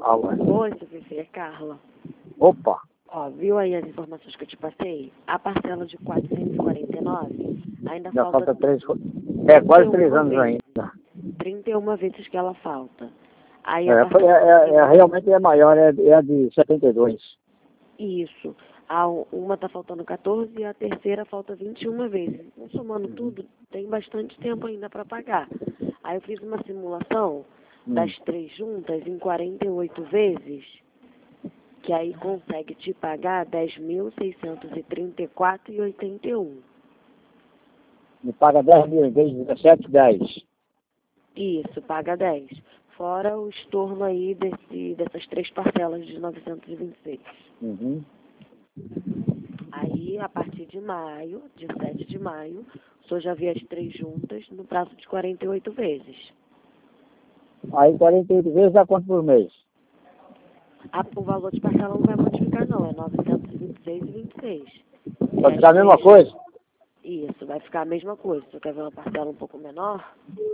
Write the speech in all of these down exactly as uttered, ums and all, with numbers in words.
Alô. Oi, seu Fifi, é Carla. Opa. Ó, viu aí as informações que eu te passei? A parcela de quatrocentos e quarenta e nove ainda Já falta... falta três... É, quase três trinta e uma anos vezes. ainda. trinta e uma vezes que ela falta. Aí a É, foi- parcela... é, é, é, realmente é maior, é, é a de setenta e dois. Isso. A uma tá faltando quatorze e a terceira falta vinte e uma vezes. Então, somando tudo, tem bastante tempo ainda para pagar. Aí eu fiz uma simulação Hum. das três juntas em quarenta e oito vezes, que aí consegue te pagar dez mil seiscentos e trinta e quatro reais e oitenta e um. Me paga dez mil em vez de dezessete, dez. Isso, paga dez. Fora o estorno aí desse, dessas três parcelas de novecentos e vinte e seis. Uhum. Aí, a partir de maio, de sete de maio, o senhor já vê as três juntas no prazo de quarenta e oito vezes. Aí quarenta e oito vezes dá quanto por mês? Ah, o valor de parcela não vai modificar não, é novecentos e vinte e seis e vinte e seis. Vai ficar a mesma coisa? Isso, vai ficar a mesma coisa. Você quer ver uma parcela um pouco menor?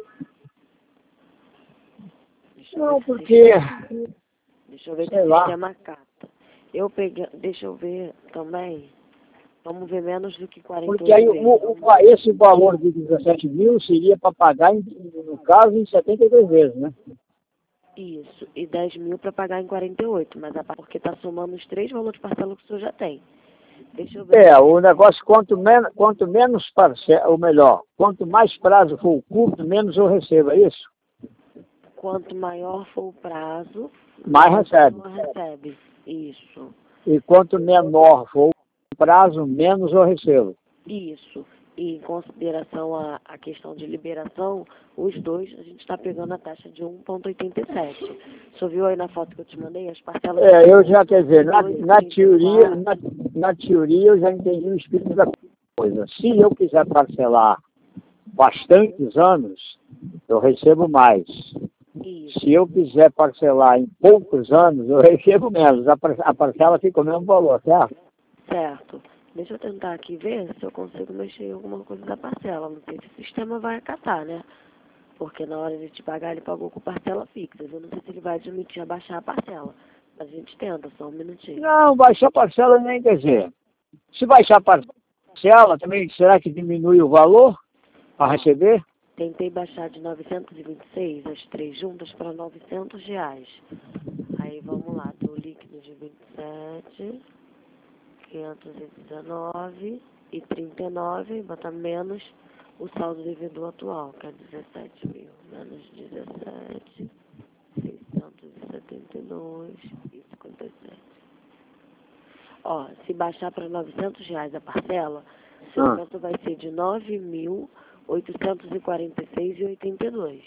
Deixa eu Não, ver se porque... sistema- Deixa eu ver se sei o lá. sistema cata. Eu peguei, deixa eu ver também. Vamos ver menos do que quarenta e oito Porque aí vezes. o, o, esse valor de dezessete mil seria para pagar, em, no caso, em setenta e dois vezes, né? Isso, e dez mil para pagar em quarenta e oito, mas é porque está somando os três valores de parcela que o senhor já tem. Deixa eu ver. É, o negócio, quanto, men quanto menos parcela, ou melhor, quanto mais prazo for o curto, menos eu recebo, é isso? Quanto maior for o prazo, Mais recebe. maior recebe. Isso, E quanto menor for o prazo, menos eu recebo. isso. E em consideração a, a questão de liberação, os dois, a gente está pegando a taxa de um vírgula oitenta e sete. O senhor viu aí na foto que eu te mandei? As parcelas... É, eu já, quer dizer, na, dois, na trinta e teoria, quatro. na, na teoria eu já entendi o espírito da coisa. Se eu quiser parcelar bastantes anos, eu recebo mais. Isso, Se eu quiser parcelar em poucos anos, eu recebo menos. A, par- a parcela fica o mesmo valor, certo? certo. Deixa eu tentar aqui ver se eu consigo mexer em alguma coisa da parcela. Não sei se o sistema vai acatar, né? Porque na hora de te pagar, ele pagou com parcela fixa. Eu não sei se ele vai admitir abaixar a parcela. Mas a gente tenta, só um minutinho. Não, baixar a parcela nem quer dizer. Se baixar a parcela, também será que diminui o valor para receber? Tentei baixar de novecentos e vinte e seis, as três juntas, para novecentos reais. Aí vamos lá, do líquido de vinte e sete, quinhentos e dezenove e trinta e nove, botar menos o saldo devedor atual, que é dezessete mil, menos dezessete, seiscentos e setenta e dois e cinquenta e sete. Ó, se baixar para novecentos reais a parcela, seu Ah. aumento vai ser de nove mil oitocentos e quarenta e seis e oitenta e dois.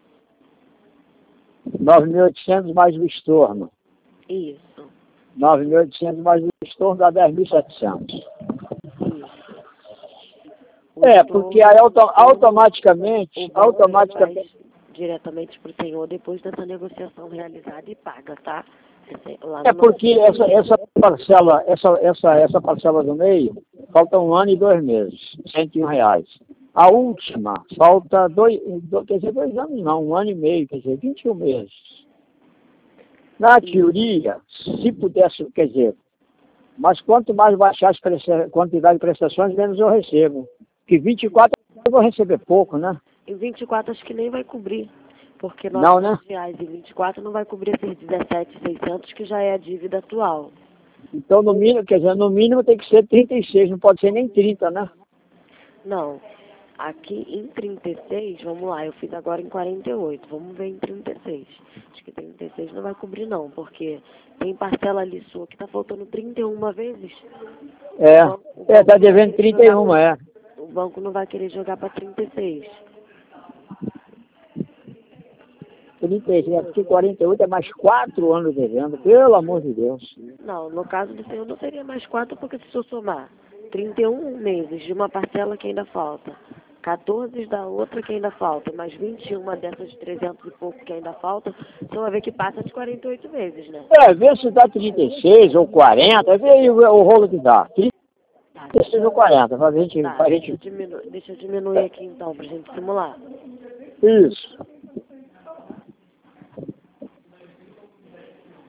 nove mil e oitocentos mais o estorno. Isso, nove mil e oitocentos mais o estorno dá dez mil e setecentos. isso. O É, estorno- porque aí auto- o automaticamente, banco automaticamente, faz diretamente para o senhor depois dessa negociação realizada e paga, tá? Esse- Lá é no nosso... porque essa, essa parcela, essa, essa, essa parcela do meio, falta um ano e dois meses, cento e um reais. A última, falta dois, dois, quer dizer, dois anos não, um ano e meio, quer dizer, vinte e um meses. Na teoria, se pudesse, quer dizer, mas quanto mais baixar a presta- quantidade de prestações, menos eu recebo. Porque vinte e quatro eu vou receber pouco, né? Em vinte e quatro acho que nem vai cobrir, porque Não, né? novecentos reais e vinte e quatro não vai cobrir esses dezessete mil e seiscentos que já é a dívida atual. Então, no mínimo, quer dizer, no mínimo tem que ser trinta e seis, não pode ser nem trinta, né? Não, aqui em trinta e seis, vamos lá, eu fiz agora em quarenta e oito, vamos ver em trinta e seis. Acho que trinta e seis não vai cobrir não, porque tem parcela ali sua que tá faltando trinta e uma vezes. É, O banco- o é, tá banco não vai devendo querer trinta e um, jogar é. pra- O banco não vai querer jogar para trinta e seis. trinta e seis, é porque quarenta e oito é mais quatro anos devendo, pelo amor de Deus. Não, no caso do senhor não seria mais quatro, porque se eu somar trinta e um meses de uma parcela que ainda falta, quatorze da outra que ainda falta, mais vinte e um dessas de trezentos e pouco que ainda falta, você vai ver que passa de quarenta e oito meses, né? É, vê se dá trinta e seis ou quarenta, vê aí o, o rolo que dá. trinta e seis ou quarenta, pra gente... Tá, Pra deixa eu, gente... diminu deixa eu diminuir aqui então, pra gente simular. Isso.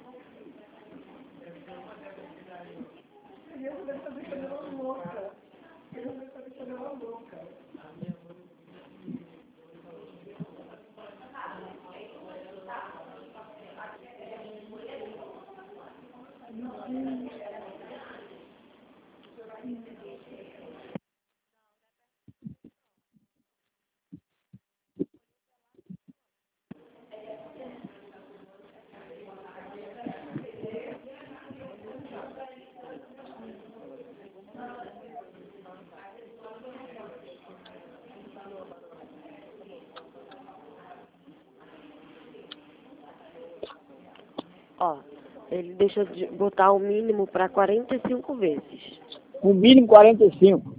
Ó, ele deixa de botar o mínimo para quarenta e cinco vezes. O mínimo quarenta e cinco.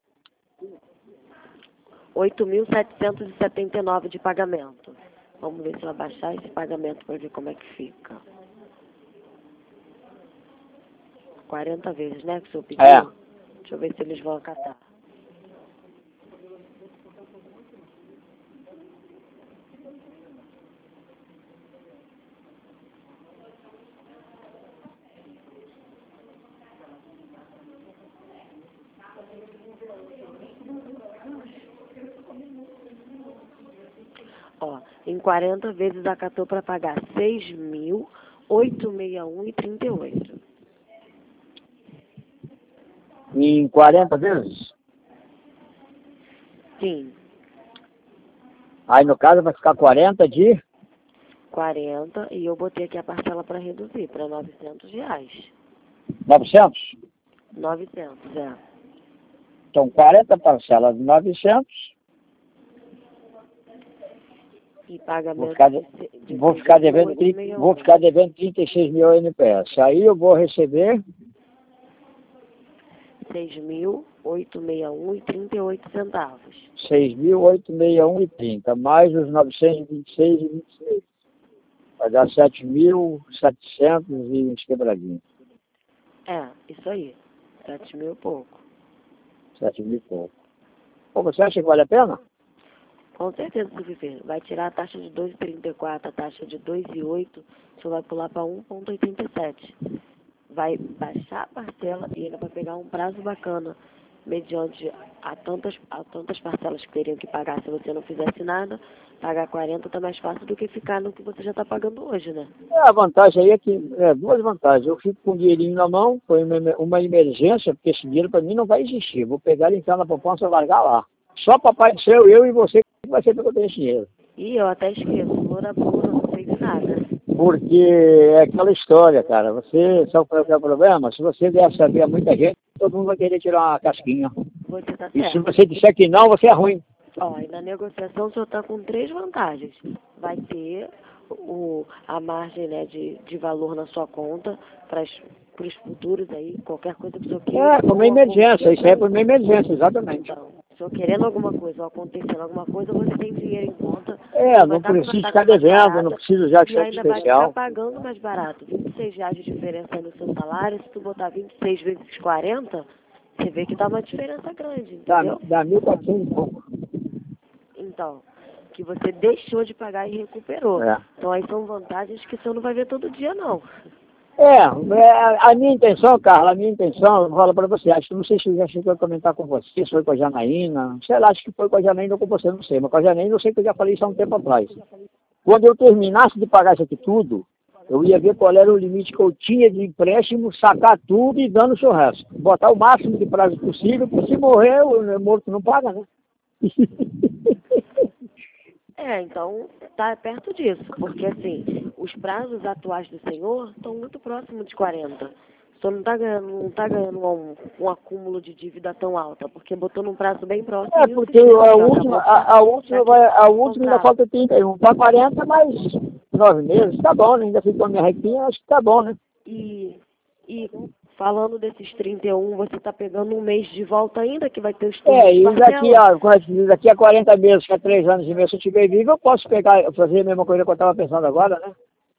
oito mil setecentos e setenta e nove de pagamento. Vamos ver se eu abaixar esse pagamento para ver como é que fica. quarenta vezes, né, que o senhor pediu? É. Deixa eu ver se eles vão acatar. Ó, em quarenta vezes acatou para pagar seis mil oitocentos e sessenta e um e trinta e oito. Em quarenta vezes? Sim. Aí no caso vai ficar quarenta de... quarenta e eu botei aqui a parcela para reduzir para novecentos reais. novecentos? novecentos, é. Então quarenta parcelas de novecentos. E pagamento Vou ficar, de, de, de vou ficar devendo trinta, vou ficar devendo trinta e seis mil N P S. Aí eu vou receber seis mil oitocentos e sessenta e um e trinta e oito centavos. seis mil oitocentos e sessenta e um e trinta, mais os novecentos e vinte e seis e vinte e seis. Vai dar sete mil setecentos e uns quebradinhos. É, isso aí. sete mil e pouco. sete mil e pouco. Pô, você acha que vale a pena? Com certeza, se viver. Vai tirar a taxa de dois vírgula trinta e quatro, a taxa de dois vírgula oito, você vai pular para um vírgula oitenta e sete. Vai baixar a parcela e ele vai pegar um prazo bacana, mediante a tantas, a tantas parcelas que teriam que pagar se você não fizesse nada. Pagar quarenta está mais fácil do que ficar no que você já está pagando hoje, né? É, a vantagem aí é que, é, duas vantagens. Eu fico com o dinheirinho na mão, foi uma, uma emergência, porque esse dinheiro para mim não vai existir. Vou pegar ele, entrar na poupança e largar lá. Só Papai do Céu, eu e você, que vai ser para eu ter esse dinheiro. E eu até esqueço, loura burra, não sei de nada. Porque é aquela história, cara. Você, sabe qual é o problema? Se você der saber a muita gente, todo mundo vai querer tirar uma casquinha. Você tá E se certo. você disser que não, você é ruim. Ó, e na negociação o senhor está com três vantagens. Vai ter o, a margem, né, de, de valor na sua conta para os futuros aí, qualquer coisa que o senhor queira. É, por uma emergência. Isso é por uma emergência, exatamente. Então, se o senhor querendo alguma coisa ou acontecendo alguma coisa, você tem dinheiro em conta. É, não preciso ficar devendo, não preciso já de e cheque ainda vai especial. ficar pagando mais barato. vinte e seis reais de diferença aí no seu salário, se tu botar vinte e seis vezes quarenta, você vê que dá uma diferença grande, entendeu? Dá, dá mil e quatrocentos e pouco. Então, que você deixou de pagar e recuperou. É. Então aí são vantagens que o senhor não vai ver todo dia, não. É, é, a minha intenção, Carla, a minha intenção, eu falo para você, acho que não sei se eu já cheguei a comentar com você, se foi com a Janaína, sei lá, acho que foi com a Janaína ou com você, não sei, mas com a Janaína eu sei que eu já falei isso há um tempo atrás. Quando eu terminasse de pagar isso aqui tudo, eu ia ver qual era o limite que eu tinha de empréstimo, sacar tudo e dando o seu resto. Botar o máximo de prazo possível, porque se morrer, o morto não paga, né? É, então tá perto disso, porque assim, os prazos atuais do senhor estão muito próximos de quarenta. O senhor não está ganhando, não tá ganhando um, um acúmulo de dívida tão alta, porque botou num prazo bem próximo. É, porque a última, a, a última, vai, a última ainda falta trinta e um, para quarenta mais nove meses, tá bom, né? Ainda ficou a minha requinha, acho que tá bom, né? E, e falando desses trinta e um, você está pegando um mês de volta ainda, que vai ter os turnos É, de e daqui parcela? a, daqui a quarenta meses, que é três anos e meio, se eu estiver vivo, eu posso pegar, fazer a mesma coisa que eu estava pensando agora, né?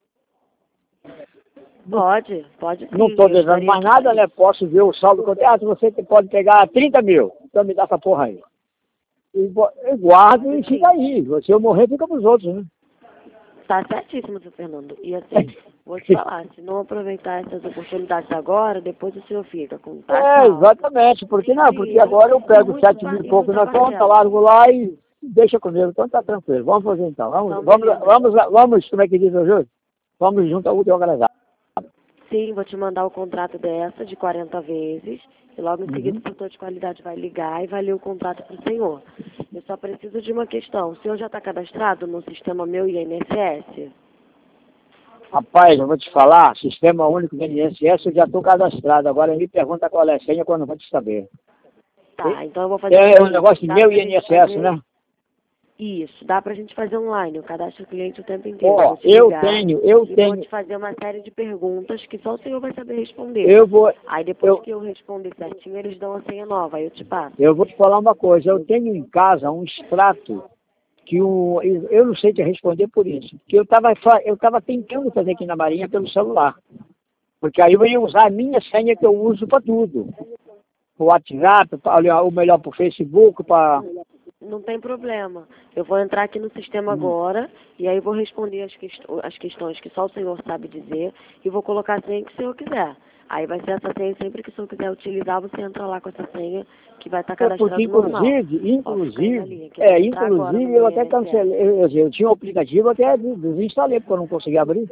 Pode, pode sim. Não estou devendo mais nada, né? Posso ver o saldo que eu tenho. Ah, você pode pegar trinta mil, então me dá essa porra aí. E, e guardo e fica aí. Se eu morrer, fica para os outros, né? Tá certíssimo, seu Fernando. E assim, vou te falar, se não aproveitar essas oportunidades agora, depois o senhor fica com taxa É, exatamente. Porque não, porque agora eu pego sete mil e pouco na conta, largo lá e deixa comigo. Então tá tranquilo. Vamos fazer então. Vamos, vamos, vamos, vamos, como é que diz o Júlio? Vamos junto ao último agradável. Sim, vou te mandar o contrato dessa de quarenta vezes. E logo em seguida o setor de qualidade vai ligar e vai ler o contrato para o senhor. Eu só preciso de uma questão. O senhor já está cadastrado no sistema Meu I N S S? Rapaz, eu vou te falar, Sistema Único do I N S S, eu já estou cadastrado. Agora me pergunta qual é a senha quando eu vou te saber. Tá, então eu vou fazer... É um negócio de Meu I N S S, né? Isso, dá pra gente fazer online, eu cadastro o cliente o tempo inteiro. Ó, Vou te eu ligar tenho, eu e tenho, vou te fazer uma série de perguntas que só o senhor vai saber responder. eu vou, Aí depois eu, que eu responder certinho, eles dão a senha nova, aí eu te passo. eu vou te falar uma coisa, eu tenho em casa um extrato que o, eu eu não sei te responder por isso, que eu estava eu tava tentando fazer aqui na Marinha pelo celular, porque aí eu ia usar a minha senha que eu uso para tudo, para o WhatsApp, pra, ou melhor, para o Facebook, para... Não tem problema. Eu vou entrar aqui no sistema agora e aí vou responder as, quest as questões que só o senhor sabe dizer e vou colocar a senha que o senhor quiser. Aí vai ser essa senha, sempre que o senhor quiser utilizar, você entra lá com essa senha que vai estar É, porque cadastrando normal. inclusive, inclusive, linha, que eu é, vou entrar agora inclusive no eu meu até I N S S. cancelei, eu, eu, eu tinha um aplicativo, até desinstalei porque eu não conseguia abrir.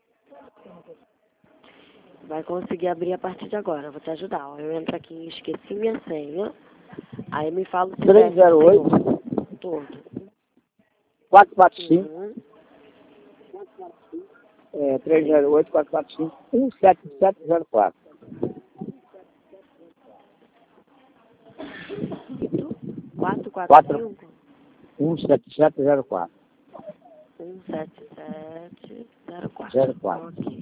Vai conseguir abrir a partir de agora, eu vou te ajudar. Ó. Eu entro aqui em esqueci minha senha, aí me fala o C P F três zero oito, do senhor. Todo. quatro quatro cinco, Uhum. é, três zero oito, quatro quatro cinco, um sete sete zero quatro. quatro quatro quatro cinco, um sete sete zero quatro. um sete sete zero quatro. zero quatro. Ok.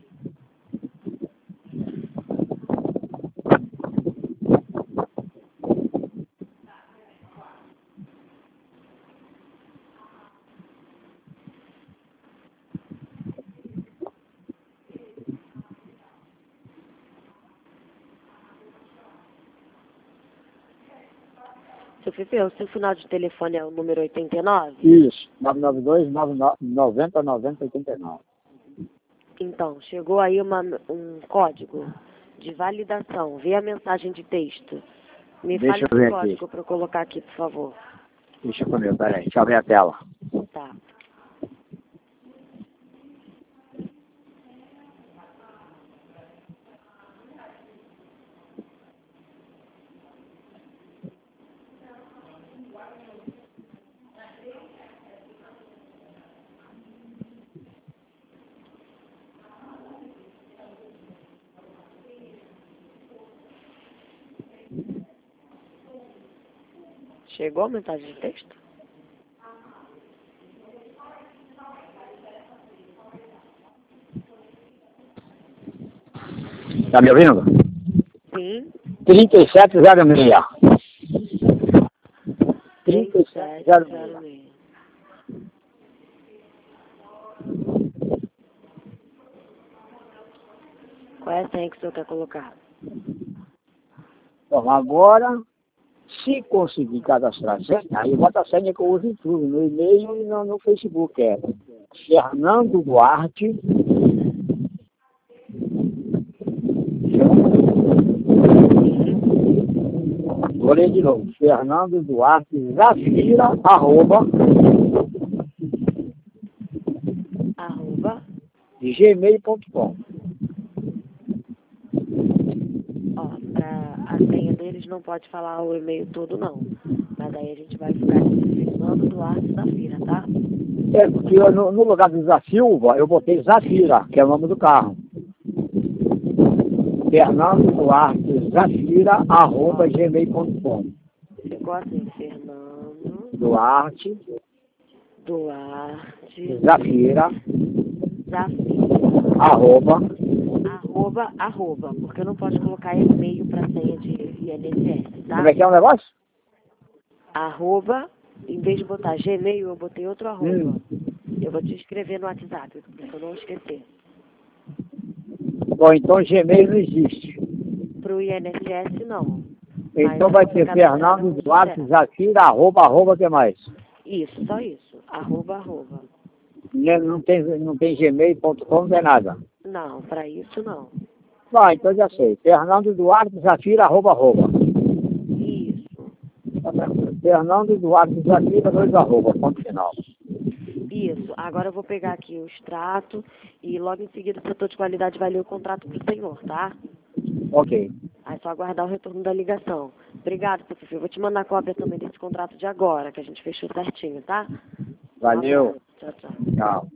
Seu Fefe, o seu final de telefone é o número oitenta e nove? Isso, nove nove dois, nove nove nove zero nove zero oito nove. Então, chegou aí uma, um código de validação. Vê a mensagem de texto. Me Deixa fale eu ver esse aqui. código para eu colocar aqui, por favor. Deixa eu comer, peraí, deixa eu abrir a tela. Tá. Chegou a mensagem de texto? Tá me ouvindo? Sim. trinta e sete zero seis. trinta e sete zero seis. seis. Qual é a senha que o senhor quer colocar? Bom, agora, se conseguir cadastrar a senha, aí bota a senha que eu uso em tudo, no e-mail e no, no Facebook. É Fernando Duarte. Vou ler de novo. Fernando Duarte Zafira, arroba, Arroba. gmail ponto com. Ó, pra a senha deles não pode falar o e-mail todo, não. Mas aí a gente vai ficar de Fernando Duarte Zafira, tá? É, porque eu, no, no lugar do Zé Silva, eu botei Zafira, que é o nome do carro. Fernando Duarte Zafira, arroba, gmail ponto com. Ficou assim, Fernando Duarte Duarte Zafira, Zafira, arroba, arroba, arroba, porque não pode colocar e-mail para senha de I N S S, tá? como é que é o negócio? Arroba, em vez de botar Gmail, eu botei outro arroba. Hum. Eu vou te escrever no WhatsApp, para eu não esquecer. Bom, então Gmail não existe. Pro I N S S, não. Então Mas vai você ser cadastrada Fernando como Duarte quiser. Zafira, arroba, arroba, o que mais? Isso, só isso. Arroba, arroba. Não não tem, não tem gmail ponto com, não tem nada. Não, para isso não. Bom, então já sei. Fernando Duarte Zafira, arroba, arroba. Isso, Tá tranquilo. Fernando Duarte Zafira, dois arroba, ponto final. isso. Agora eu vou pegar aqui o extrato e logo em seguida o setor de qualidade vai ler o contrato pro senhor, tá? Ok. Aí é só aguardar o retorno da ligação. Obrigado, professor. Eu vou te mandar cópia também desse contrato de agora, que a gente fechou certinho, tá? Um Valeu. abraço. Tchau, tchau. Tchau.